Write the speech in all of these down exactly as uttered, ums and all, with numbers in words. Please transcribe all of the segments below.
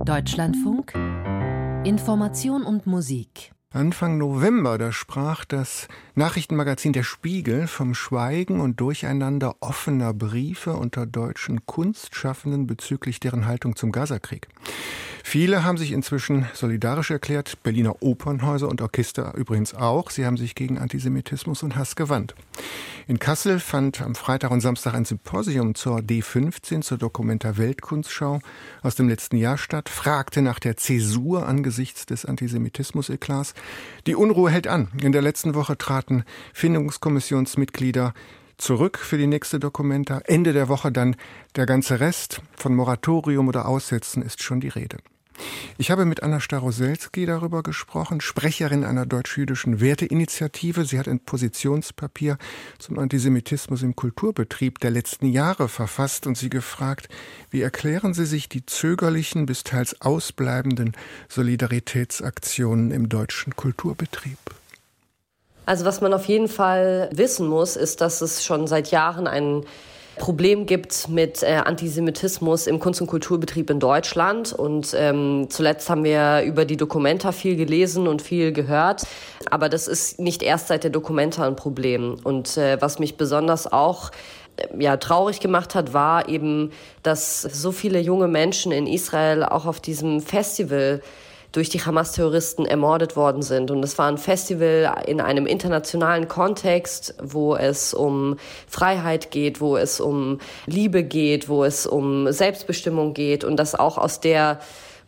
Deutschlandfunk Information und Musik. Anfang November, da sprach das Nachrichtenmagazin Der Spiegel vom Schweigen und Durcheinander offener Briefe unter deutschen Kunstschaffenden bezüglich deren Haltung zum Gazakrieg. Viele haben sich inzwischen solidarisch erklärt, Berliner Opernhäuser und Orchester übrigens auch. Sie haben sich gegen Antisemitismus und Hass gewandt. In Kassel fand am Freitag und Samstag ein Symposium zur D fünfzehn, zur Documenta Weltkunstschau aus dem letzten Jahr statt, fragte nach der Zäsur angesichts des Antisemitismus-Eklats. Die Unruhe hält an. In der letzten Woche traten Findungskommissionsmitglieder zurück für die nächste Documenta. Ende der Woche dann der ganze Rest. Von Moratorium oder Aussetzen ist schon die Rede. Ich habe mit Anna Staroselski darüber gesprochen, Sprecherin einer deutsch-jüdischen Werteinitiative. Sie hat ein Positionspapier zum Antisemitismus im Kulturbetrieb der letzten Jahre verfasst und sie gefragt, wie erklären Sie sich die zögerlichen bis teils ausbleibenden Solidaritätsaktionen im deutschen Kulturbetrieb? Also was man auf jeden Fall wissen muss, ist, dass es schon seit Jahren ein Problem gibt mit äh, Antisemitismus im Kunst- und Kulturbetrieb in Deutschland. Und ähm, zuletzt haben wir über die Documenta viel gelesen und viel gehört. Aber das ist nicht erst seit der Documenta ein Problem. Und äh, was mich besonders auch äh, ja, traurig gemacht hat, war eben, dass so viele junge Menschen in Israel auch auf diesem Festival durch die Hamas-Terroristen ermordet worden sind. Und es war ein Festival in einem internationalen Kontext, wo es um Freiheit geht, wo es um Liebe geht, wo es um Selbstbestimmung geht und dass auch aus der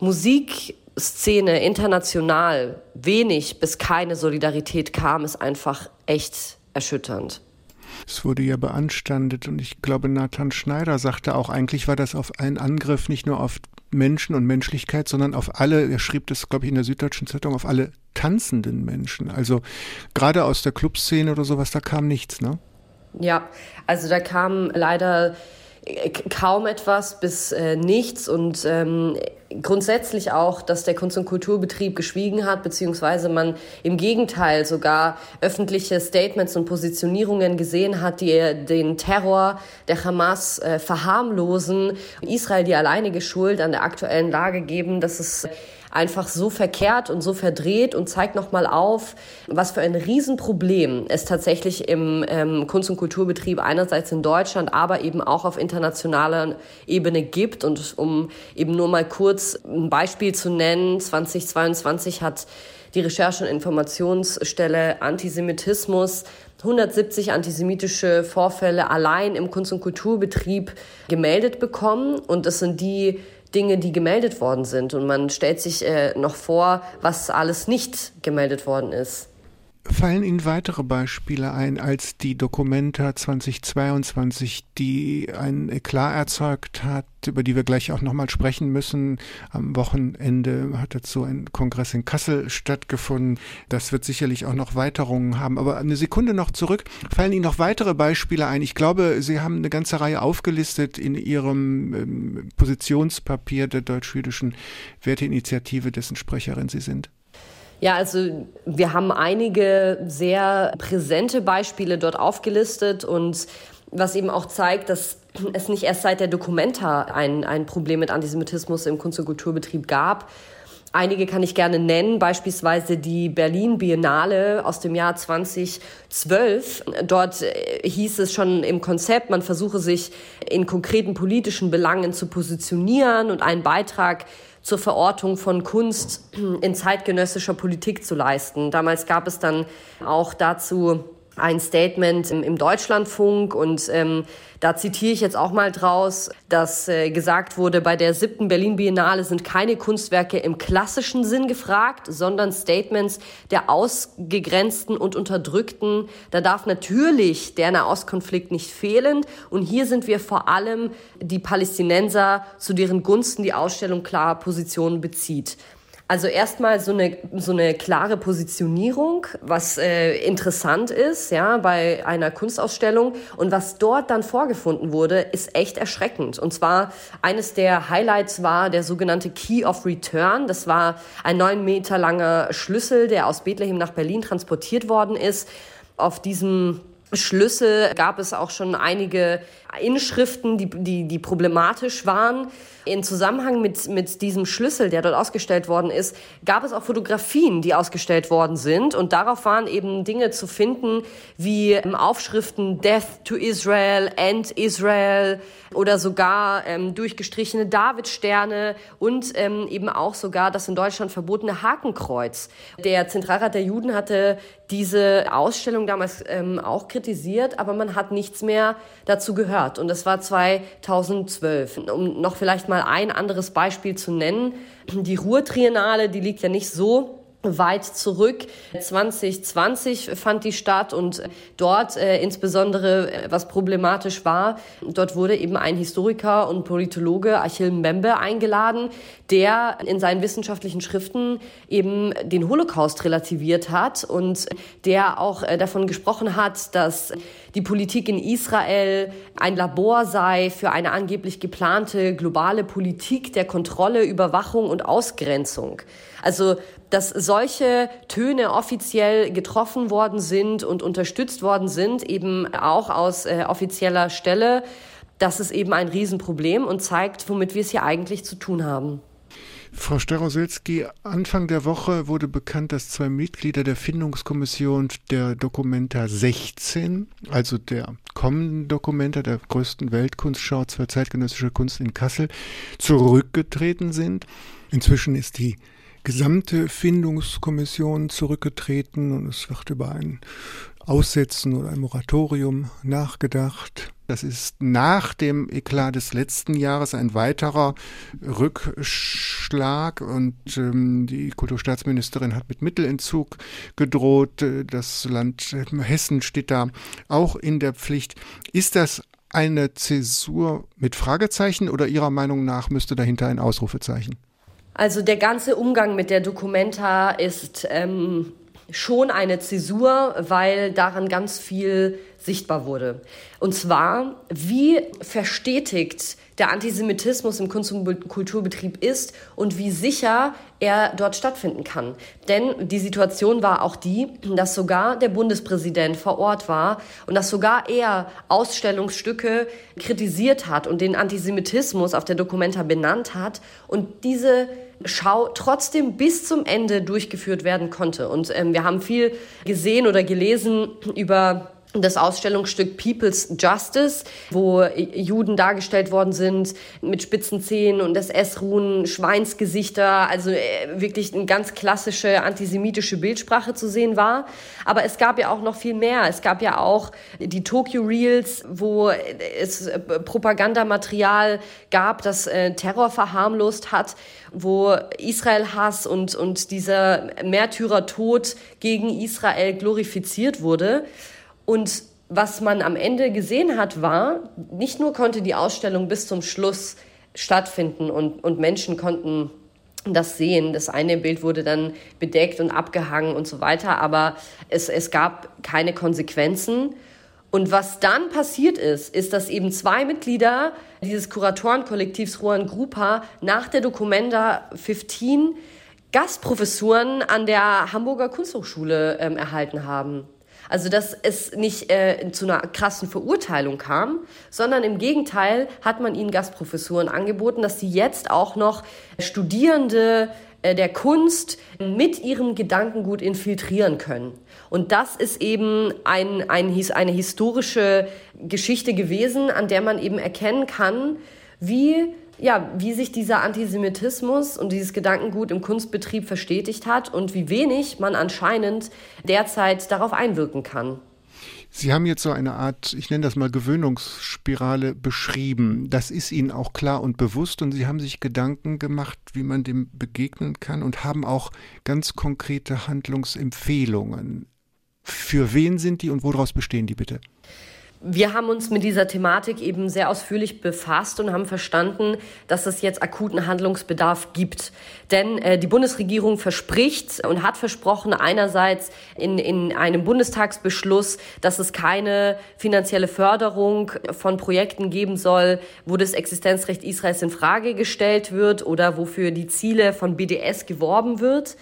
Musikszene international wenig bis keine Solidarität kam, ist einfach echt erschütternd. Es wurde ja beanstandet und ich glaube, Nathan Schneider sagte auch, eigentlich war das auf einen Angriff nicht nur auf Menschen und Menschlichkeit, sondern auf alle, er schrieb das, glaube ich, in der Süddeutschen Zeitung, auf alle tanzenden Menschen. Also gerade aus der Clubszene oder sowas, da kam nichts, ne? Ja, also da kam leider kaum etwas bis äh, nichts und ähm, grundsätzlich auch, dass der Kunst- und Kulturbetrieb geschwiegen hat, beziehungsweise man im Gegenteil sogar öffentliche Statements und Positionierungen gesehen hat, die den Terror der Hamas äh, verharmlosen, Israel die alleinige Schuld an der aktuellen Lage geben. Das ist einfach so verkehrt und so verdreht und zeigt nochmal auf, was für ein Riesenproblem es tatsächlich im ähm, Kunst- und Kulturbetrieb einerseits in Deutschland, aber eben auch auf internationaler Ebene gibt. Und um eben nur mal kurz ein Beispiel zu nennen, zweitausendzweiundzwanzig hat die Recherche- und Informationsstelle Antisemitismus hundertsiebzig antisemitische Vorfälle allein im Kunst- und Kulturbetrieb gemeldet bekommen. Und das sind die Dinge, die gemeldet worden sind. Und man stellt sich äh, noch vor, was alles nicht gemeldet worden ist. Fallen Ihnen weitere Beispiele ein als die Documenta zweitausendzweiundzwanzig, die einen Eklat erzeugt hat, über die wir gleich auch nochmal sprechen müssen? Am Wochenende hat dazu ein Kongress in Kassel stattgefunden. Das wird sicherlich auch noch Weiterungen haben. Aber eine Sekunde noch zurück. Fallen Ihnen noch weitere Beispiele ein? Ich glaube, Sie haben eine ganze Reihe aufgelistet in Ihrem ähm, Positionspapier der deutsch-jüdischen Werteinitiative, dessen Sprecherin Sie sind. Ja, also wir haben einige sehr präsente Beispiele dort aufgelistet und was eben auch zeigt, dass es nicht erst seit der Documenta ein, ein Problem mit Antisemitismus im Kunst- und Kulturbetrieb gab. Einige kann ich gerne nennen, beispielsweise die Berlin Biennale aus dem Jahr zweitausendzwölf. Dort hieß es schon im Konzept, man versuche sich in konkreten politischen Belangen zu positionieren und einen Beitrag zur Verortung von Kunst in zeitgenössischer Politik zu leisten. Damals gab es dann auch dazu ein Statement im, im Deutschlandfunk und ähm, da zitiere ich jetzt auch mal draus, dass äh, gesagt wurde, bei der siebten Berlin Biennale sind keine Kunstwerke im klassischen Sinn gefragt, sondern Statements der Ausgegrenzten und Unterdrückten. Da darf natürlich der Nahostkonflikt nicht fehlen und hier sind wir vor allem die Palästinenser, zu deren Gunsten die Ausstellung klar Positionen bezieht. Also erstmal so eine so eine klare Positionierung, was äh, interessant ist, ja, bei einer Kunstausstellung. Und was dort dann vorgefunden wurde, ist echt erschreckend. Und zwar eines der Highlights war der sogenannte Key of Return. Das war ein neun Meter langer Schlüssel, der aus Bethlehem nach Berlin transportiert worden ist. Auf diesem Schlüssel gab es auch schon einige Inschriften, die, die, die problematisch waren. In Zusammenhang mit, mit diesem Schlüssel, der dort ausgestellt worden ist, gab es auch Fotografien, die ausgestellt worden sind. Und darauf waren eben Dinge zu finden wie Aufschriften Death to Israel, End Israel oder sogar ähm, durchgestrichene Davidsterne und ähm, eben auch sogar das in Deutschland verbotene Hakenkreuz. Der Zentralrat der Juden hatte diese Ausstellung damals ähm, auch kritisiert, aber man hat nichts mehr dazu gehört. Und das war zweitausendzwölf. Um noch vielleicht mal ein anderes Beispiel zu nennen. Die Ruhr-Triennale, die liegt ja nicht so weit zurück. zwanzig zwanzig fand die statt und dort äh, insbesondere, äh, was problematisch war, dort wurde eben ein Historiker und Politologe, Achill Mbembe, eingeladen, der in seinen wissenschaftlichen Schriften eben den Holocaust relativiert hat und der auch äh, davon gesprochen hat, dass die Politik in Israel ein Labor sei für eine angeblich geplante globale Politik der Kontrolle, Überwachung und Ausgrenzung. Also, dass solche Töne offiziell getroffen worden sind und unterstützt worden sind, eben auch aus äh, offizieller Stelle, das ist eben ein Riesenproblem und zeigt, womit wir es hier eigentlich zu tun haben. Frau Staroselski, Anfang der Woche wurde bekannt, dass zwei Mitglieder der Findungskommission der Documenta sechzehn, also der kommenden Documenta, der größten Weltkunstschau zur zeitgenössischer Kunst in Kassel, zurückgetreten sind. Inzwischen ist die gesamte Findungskommission zurückgetreten und es wird über ein Aussetzen oder ein Moratorium nachgedacht. Das ist nach dem Eklat des letzten Jahres ein weiterer Rückschlag und ähm, die Kulturstaatsministerin hat mit Mittelentzug gedroht. Das Land Hessen steht da auch in der Pflicht. Ist das eine Zäsur mit Fragezeichen oder Ihrer Meinung nach müsste dahinter ein Ausrufezeichen? Also der ganze Umgang mit der Documenta ist ähm, schon eine Zäsur, weil daran ganz viel sichtbar wurde. Und zwar, wie verstetigt der Antisemitismus im Kunst- und Kulturbetrieb ist und wie sicher er dort stattfinden kann. Denn die Situation war auch die, dass sogar der Bundespräsident vor Ort war und dass sogar er Ausstellungsstücke kritisiert hat und den Antisemitismus auf der Documenta benannt hat und diese Schau trotzdem bis zum Ende durchgeführt werden konnte. Und ähm, wir haben viel gesehen oder gelesen über das Ausstellungsstück People's Justice, wo Juden dargestellt worden sind mit spitzen Zähnen und S S-Ruhen, Schweinsgesichter, also wirklich eine ganz klassische antisemitische Bildsprache zu sehen war. Aber es gab ja auch noch viel mehr. Es gab ja auch die Tokyo Reels, wo es Propagandamaterial gab, das Terror verharmlost hat, wo Israel-Hass und, und dieser Märtyrertod gegen Israel glorifiziert wurde. Und was man am Ende gesehen hat, war, nicht nur konnte die Ausstellung bis zum Schluss stattfinden und, und Menschen konnten das sehen. Das eine Bild wurde dann bedeckt und abgehangen und so weiter, aber es, es gab keine Konsequenzen. Und was dann passiert ist, ist, dass eben zwei Mitglieder dieses Kuratorenkollektivs Ruan Grupa nach der Documenta fünfzehn Gastprofessuren an der Hamburger Kunsthochschule ähm, erhalten haben. Also, dass es nicht äh, zu einer krassen Verurteilung kam, sondern im Gegenteil hat man ihnen Gastprofessuren angeboten, dass sie jetzt auch noch Studierende äh, der Kunst mit ihrem Gedankengut infiltrieren können. Und das ist eben ein, ein, eine historische Geschichte gewesen, an der man eben erkennen kann, wie Ja, wie sich dieser Antisemitismus und dieses Gedankengut im Kunstbetrieb verstetigt hat und wie wenig man anscheinend derzeit darauf einwirken kann. Sie haben jetzt so eine Art, ich nenne das mal Gewöhnungsspirale beschrieben. Das ist Ihnen auch klar und bewusst und Sie haben sich Gedanken gemacht, wie man dem begegnen kann und haben auch ganz konkrete Handlungsempfehlungen. Für wen sind die und woraus bestehen die bitte? Wir haben uns mit dieser Thematik eben sehr ausführlich befasst und haben verstanden, dass es jetzt akuten Handlungsbedarf gibt. Denn äh, die Bundesregierung verspricht und hat versprochen, einerseits in, in einem Bundestagsbeschluss, dass es keine finanzielle Förderung von Projekten geben soll, wo das Existenzrecht Israels in Frage gestellt wird oder wofür die Ziele von B D S geworben wird.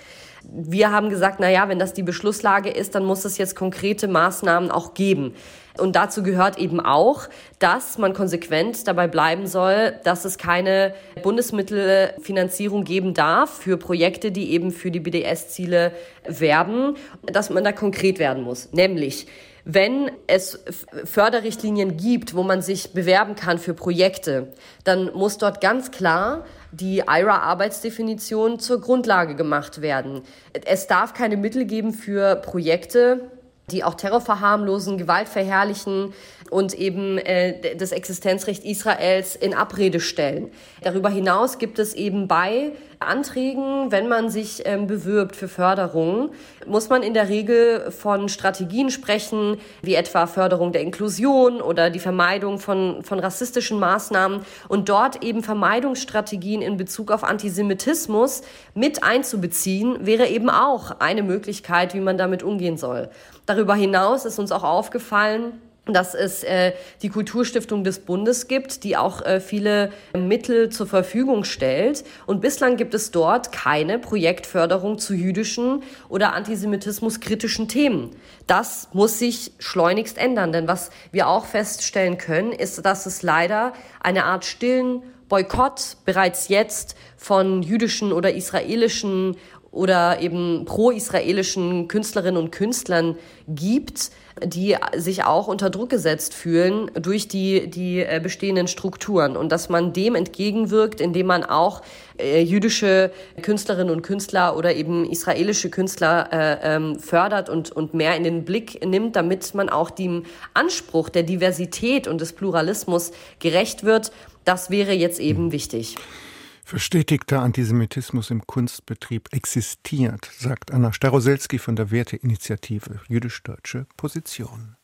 wir haben gesagt, na ja, wenn das die Beschlusslage ist, dann muss es jetzt konkrete Maßnahmen auch geben. Und dazu gehört eben auch, dass man konsequent dabei bleiben soll, dass es keine Bundesmittelfinanzierung geben darf für Projekte, die eben für die B D S-Ziele werben, dass man da konkret werden muss. Nämlich, wenn es Förderrichtlinien gibt, wo man sich bewerben kann für Projekte, dann muss dort ganz klar die I R A-Arbeitsdefinition zur Grundlage gemacht werden. Es darf keine Mittel geben für Projekte, die auch Terror verharmlosen, Gewalt verherrlichen und eben äh, das Existenzrecht Israels in Abrede stellen. Darüber hinaus gibt es eben bei Anträgen, wenn man sich ähm, bewirbt für Förderung, muss man in der Regel von Strategien sprechen, wie etwa Förderung der Inklusion oder die Vermeidung von, von rassistischen Maßnahmen und dort eben Vermeidungsstrategien in Bezug auf Antisemitismus mit einzubeziehen, wäre eben auch eine Möglichkeit, wie man damit umgehen soll. Darüber hinaus ist uns auch aufgefallen, dass es äh, die Kulturstiftung des Bundes gibt, die auch äh, viele Mittel zur Verfügung stellt. Und bislang gibt es dort keine Projektförderung zu jüdischen oder antisemitismuskritischen Themen. Das muss sich schleunigst ändern, denn was wir auch feststellen können, ist, dass es leider eine Art stillen Boykott bereits jetzt von jüdischen oder israelischen oder eben pro-israelischen Künstlerinnen und Künstlern gibt, die sich auch unter Druck gesetzt fühlen durch die, die bestehenden Strukturen. Und dass man dem entgegenwirkt, indem man auch äh, jüdische Künstlerinnen und Künstler oder eben israelische Künstler äh, ähm, fördert und, und mehr in den Blick nimmt, damit man auch dem Anspruch der Diversität und des Pluralismus gerecht wird. Das wäre jetzt eben wichtig. Verstetigter Antisemitismus im Kunstbetrieb existiert, sagt Anna Staroselski von der Werteinitiative Jüdisch-Deutsche Position.